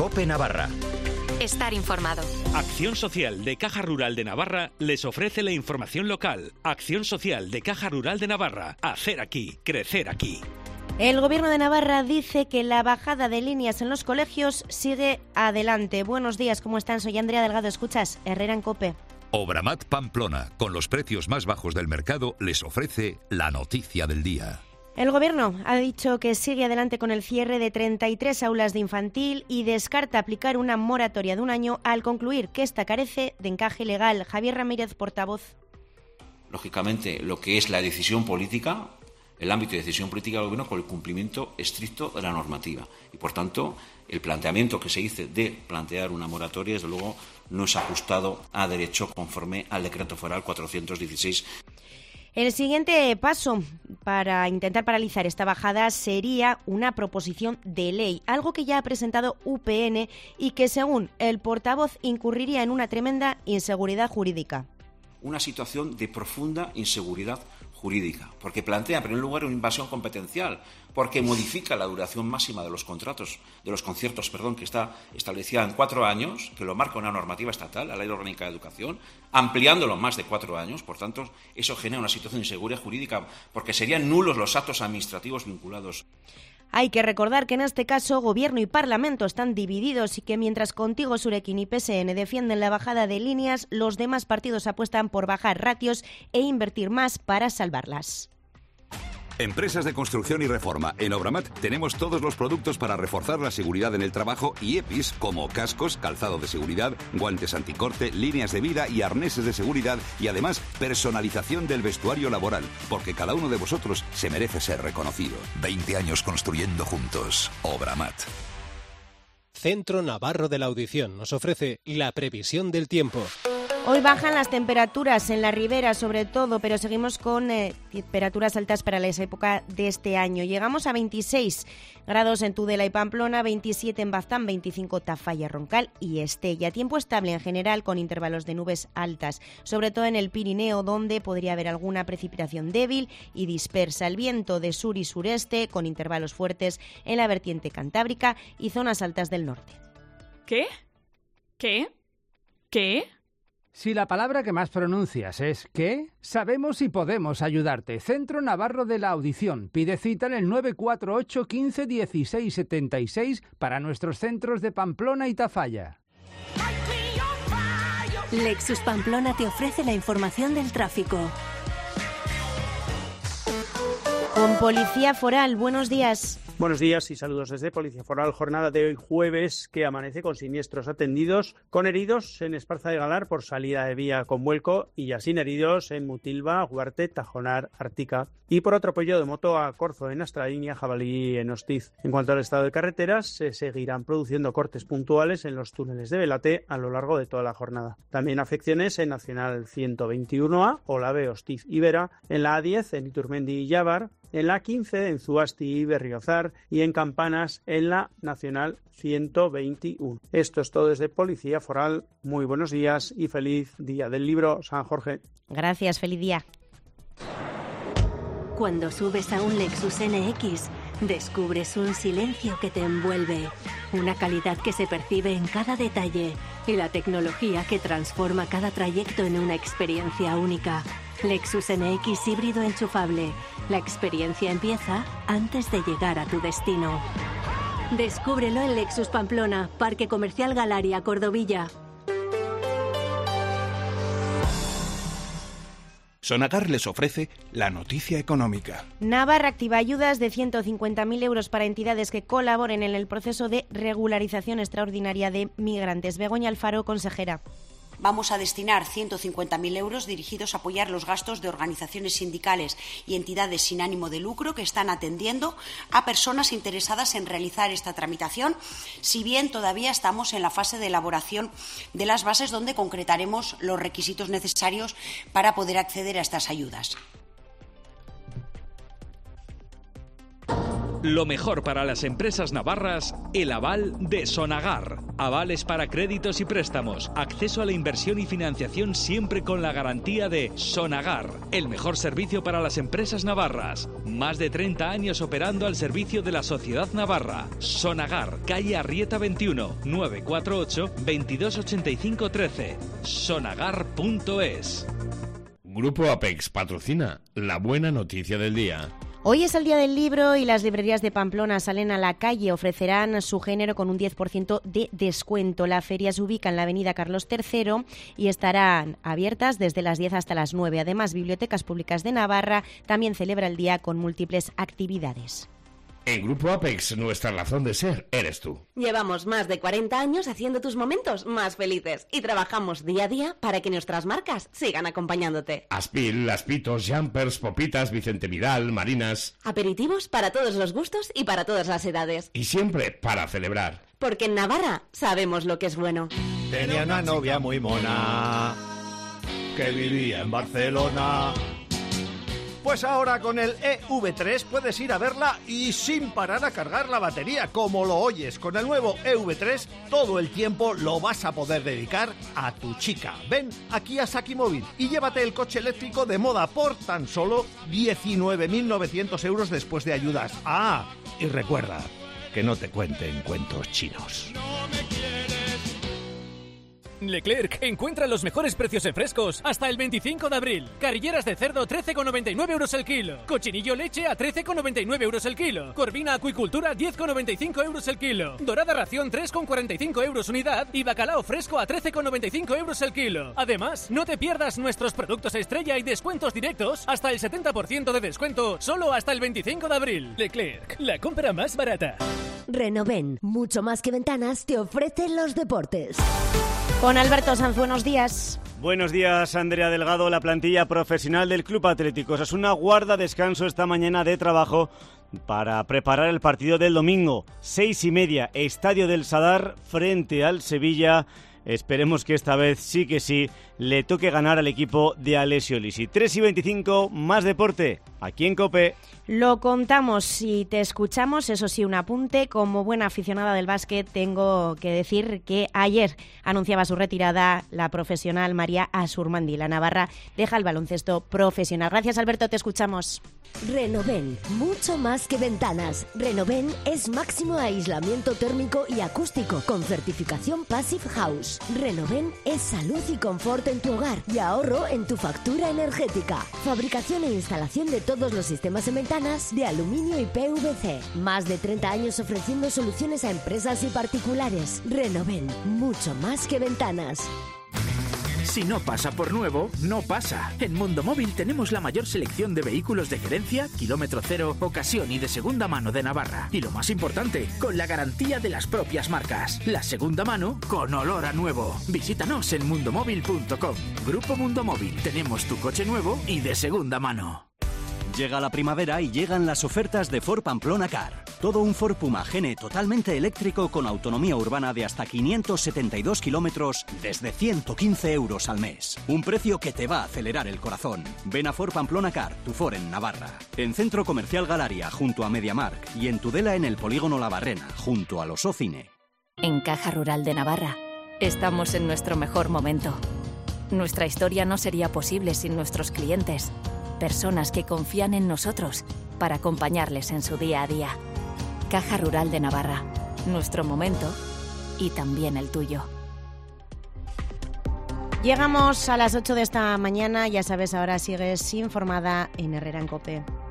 COPE Navarra. Estar informado. Acción Social de Caja Rural de Navarra les ofrece la información local. Acción Social de Caja Rural de Navarra. Hacer aquí, crecer aquí. El Gobierno de Navarra dice que la bajada de líneas en los colegios sigue adelante. Buenos días, ¿cómo están? Soy Andrea Delgado, escuchas Herrera en COPE. Obramat Pamplona, con los precios más bajos del mercado, les ofrece la noticia del día. El Gobierno ha dicho que sigue adelante con el cierre de 33 aulas de infantil y descarta aplicar una moratoria de un año al concluir que esta carece de encaje legal. Javier Ramírez, portavoz. Lógicamente, lo que es la decisión política, el ámbito de decisión política del Gobierno con el cumplimiento estricto de la normativa. Y, por tanto, el planteamiento que se hizo de plantear una moratoria, desde luego, no es ajustado a derecho conforme al Decreto Foral 416. El siguiente paso para intentar paralizar esta bajada sería una proposición de ley, algo que ya ha presentado UPN y que, según el portavoz, incurriría en una tremenda inseguridad jurídica. Una situación de profunda inseguridad jurídica, porque plantea en primer lugar una invasión competencial, porque modifica la duración máxima de los contratos, de los conciertos, que está establecida en 4 años, que lo marca una normativa estatal, la Ley Orgánica de Educación, ampliándolo más de 4 años. Por tanto, eso genera una situación de inseguridad jurídica, porque serían nulos los actos administrativos vinculados. Hay que recordar que en este caso Gobierno y Parlamento están divididos y que mientras Contigo, Surekin y PSN defienden la bajada de líneas, los demás partidos apuestan por bajar ratios e invertir más para salvarlas. Empresas de construcción y reforma. En Obramat tenemos todos los productos para reforzar la seguridad en el trabajo y EPIs como cascos, calzado de seguridad, guantes anticorte, líneas de vida y arneses de seguridad y además personalización del vestuario laboral, porque cada uno de vosotros se merece ser reconocido. 20 años construyendo juntos. Obramat. Centro Navarro de la Audición nos ofrece la previsión del tiempo. Hoy bajan las temperaturas en la ribera sobre todo, pero seguimos con temperaturas altas para la época de este año. Llegamos a 26 grados en Tudela y Pamplona, 27 en Baztán, 25 Tafalla, Roncal y Estella. Tiempo estable en general con intervalos de nubes altas, sobre todo en el Pirineo, donde podría haber alguna precipitación débil y dispersa. El viento de sur y sureste con intervalos fuertes en la vertiente cantábrica y zonas altas del norte. ¿Qué? Si la palabra que más pronuncias es ¿qué?, sabemos y podemos ayudarte. Centro Navarro de la Audición. Pide cita en el 948 15 16 76 para nuestros centros de Pamplona y Tafalla. Lexus Pamplona te ofrece la información del tráfico. Con Policía Foral, buenos días. Buenos días y saludos desde Policía Foral. Jornada de hoy jueves que amanece con siniestros atendidos, con heridos en Esparza de Galar por salida de vía con vuelco y ya sin heridos en Mutilva, Huarte, Tajonar, Ártica y por atropello de moto a Corzo en Astralinia, Jabalí en Hostiz. En cuanto al estado de carreteras, se seguirán produciendo cortes puntuales en los túneles de Belate a lo largo de toda la jornada. También afecciones en Nacional 121A, Olave, Hostiz y Vera, en la A10 en Iturmendi y Llávar, en la 15 en Zuasti y Berriozar y en Campanas en la Nacional 121. Esto es todo desde Policía Foral. Muy buenos días y feliz Día del Libro San Jorge. Gracias, feliz día. Cuando subes a un Lexus NX, descubres un silencio que te envuelve, una calidad que se percibe en cada detalle y la tecnología que transforma cada trayecto en una experiencia única. Lexus NX híbrido enchufable. La experiencia empieza antes de llegar a tu destino. Descúbrelo en Lexus Pamplona, Parque Comercial Galaria, Cordovilla. Sonagar les ofrece la noticia económica. Navarra activa ayudas de 150.000 euros para entidades que colaboren en el proceso de regularización extraordinaria de migrantes. Begoña Alfaro, consejera. Vamos a destinar 150.000 euros dirigidos a apoyar los gastos de organizaciones sindicales y entidades sin ánimo de lucro que están atendiendo a personas interesadas en realizar esta tramitación, si bien todavía estamos en la fase de elaboración de las bases donde concretaremos los requisitos necesarios para poder acceder a estas ayudas. Lo mejor para las empresas navarras, el aval de Sonagar. avales para créditos y préstamos, acceso a la inversión y financiación siempre con la garantía de Sonagar, el mejor servicio para las empresas navarras. Más de 30 años operando al servicio de la sociedad navarra. Sonagar, calle Arrieta 21, 948 2285 13. Sonagar.es. Grupo Apex patrocina la buena noticia del día. Hoy es el Día del Libro y las librerías de Pamplona salen a la calle, ofrecerán su género con un 10% de descuento. La feria se ubica en la avenida Carlos III y estarán abiertas desde las 10 hasta las 9. Además, Bibliotecas Públicas de Navarra también celebra el día con múltiples actividades. En Grupo Apex, nuestra razón de ser eres tú. Llevamos más de 40 años haciendo tus momentos más felices y trabajamos día a día para que nuestras marcas sigan acompañándote. Aspil, Aspitos, Jumpers, Popitas, Vicente Vidal, Marinas. Aperitivos para todos los gustos y para todas las edades. Y siempre para celebrar. Porque en Navarra sabemos lo que es bueno. Tenía una novia muy mona que vivía en Barcelona. Pues ahora con el EV3 puedes ir a verla y sin parar a cargar la batería, como lo oyes. Con el nuevo EV3 todo el tiempo lo vas a poder dedicar a tu chica. Ven aquí a Saki Móvil y llévate el coche eléctrico de moda por tan solo 19.900 euros después de ayudas. Ah, y recuerda que no te cuenten cuentos chinos. Leclerc, encuentra los mejores precios en frescos hasta el 25 de abril. Carrilleras de cerdo 13,99 euros el kilo. Cochinillo leche a 13,99 euros el kilo. Corvina acuicultura 10,95 euros el kilo. Dorada ración 3,45 euros unidad. Y bacalao fresco a 13,95 euros el kilo. Además, no te pierdas nuestros productos estrella y descuentos directos hasta el 70% de descuento solo hasta el 25 de abril. Leclerc, la compra más barata. Renoven, mucho más que ventanas, te ofrece los deportes. Con Alberto Sanz, buenos días. Buenos días, Andrea Delgado. La plantilla profesional del Club Atlético Osasuna guarda descanso esta mañana de trabajo para preparar el partido del domingo. 6:30, Estadio del Sadar frente al Sevilla. Esperemos que esta vez sí que sí le toque ganar al equipo de Alessio Lisi. 3:25, más deporte, aquí en COPE. Lo contamos y te escuchamos, eso sí, un apunte. Como buena aficionada del básquet tengo que decir que ayer anunciaba su retirada la profesional María Asurmandi. La navarra deja el baloncesto profesional. Gracias, Alberto, te escuchamos. Renoven, mucho más que ventanas. Renoven es máximo aislamiento térmico y acústico con certificación Passive House. Renoven es salud y confort en tu hogar y ahorro en tu factura energética. Fabricación e instalación de todos los sistemas en ventanas de aluminio y PVC. Más de 30 años ofreciendo soluciones a empresas y particulares. Renoven, mucho más que ventanas. Si no pasa por nuevo, no pasa. En Mundo Móvil tenemos la mayor selección de vehículos de gerencia, kilómetro cero, ocasión y de segunda mano de Navarra. Y lo más importante, con la garantía de las propias marcas. La segunda mano con olor a nuevo. Visítanos en mundomóvil.com. Grupo Mundo Móvil. Tenemos tu coche nuevo y de segunda mano. Llega la primavera y llegan las ofertas de Ford Pamplona Car. Todo un Ford Puma Gene totalmente eléctrico con autonomía urbana de hasta 572 kilómetros desde 115 euros al mes. Un precio que te va a acelerar el corazón. Ven a Ford Pamplona Car, tu Ford en Navarra. En Centro Comercial Galaria, junto a MediaMarkt. Y en Tudela, en el Polígono La Barrena, junto al Osocine. En Caja Rural de Navarra, estamos en nuestro mejor momento. Nuestra historia no sería posible sin nuestros clientes. Personas que confían en nosotros para acompañarles en su día a día. Caja Rural de Navarra, nuestro momento y también el tuyo. Llegamos a las 8 de esta mañana, ya sabes, ahora sigues informada en Herrera en COPE.